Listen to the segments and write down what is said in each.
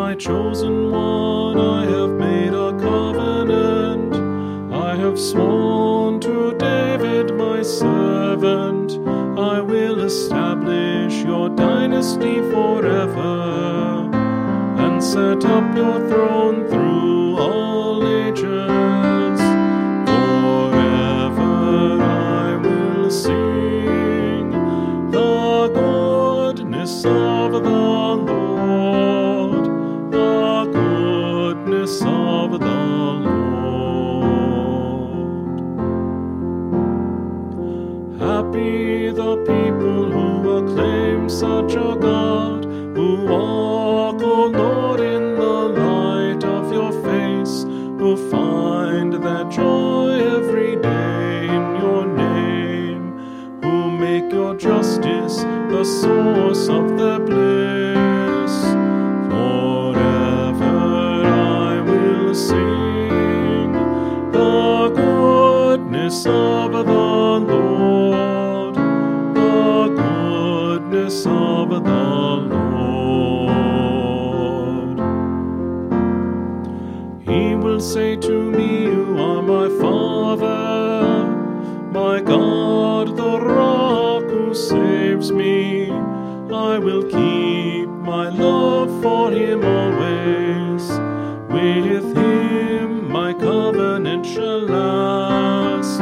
my chosen one, I have made a covenant. I have sworn to David my servant, I will establish your dynasty forever, and set up your throne through all ages. Forever I will sing the goodness of the Lord, the goodness of the Lord. Happy the people who acclaim such a God, who walk, O Lord, in the light of your face, who find their joy every day in your name, who make your justice the source of their bliss. Forever I will sing the goodness of the Lord, the goodness of the Lord. He will say to me, you are my Father, my God, the rock who saves me. I will keep my love for him always. With him my covenant shall last.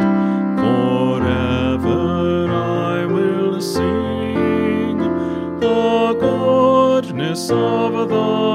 Forever I will sing the goodness of the